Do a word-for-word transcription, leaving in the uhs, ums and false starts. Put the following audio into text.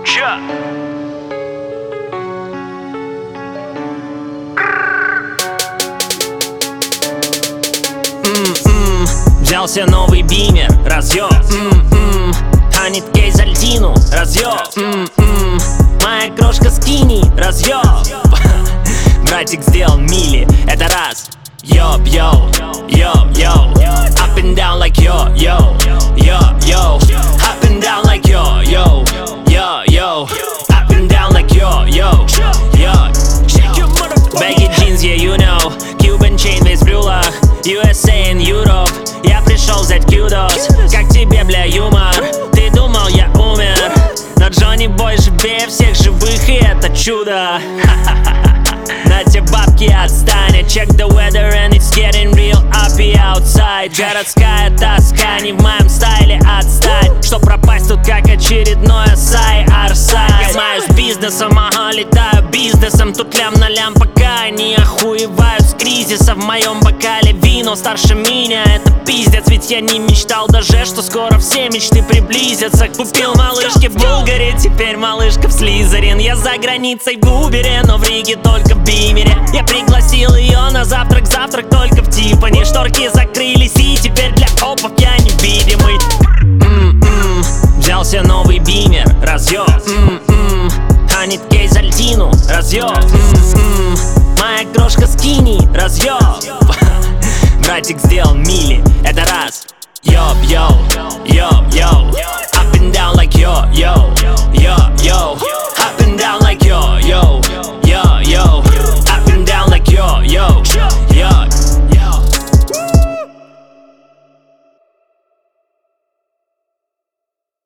Чё? М-м-м. Взялся новый бимер, разъёб. М-м-м. Ханит кейс альтину, разъёб. М-м-м. Моя крошка скини, разъёб. Братик сделал мили, это раз. Йоп, йоу, йоп, йоу. Up and down like yo, yo, yo, yo. Up and down like yo, yo, yo, yo. Up and down like yo, yo, yo. Baggy jeans, yeah, you know. Cuban chain, весь в брюлах. ю эс эй and Europe. Я пришел взять кюдос. Как тебе, бля, юмор? Ты думал, я умер, но Джонни Бой живее всех живых, и это чудо. На те бабки отстань. Check the weather and it's getting real uppy outside. Городская тоска, не в моем стайле, отстань. Что пропасть тут как очередное сай арсай. Я знаю с бизнесом, ага, летаю бизнесом. Тут лям на лям, пока они охуевают с кризиса. В моем бокале вино старше меня, это пиздец. Ведь я не мечтал даже, что скоро все мечты приблизятся. Купил малышке в Булгаре, теперь малышка в Слизерин. Я за границей в Убере, но в Риге только в Бимере. Я пригласил ее на завтрак, завтрак только в Тиффани. Шторки закрылись, и теперь для опов я невидимый. М-м-м. Взялся новый бимер, разъёб. М-м-м. Ханит кейс альтину, разъёб. М-м-м. Моя крошка скини, разъёб. Братик сделал мили, это раз. Йоп, йоу, йоп, йоу. Up and down like yo, yo, yo, yo.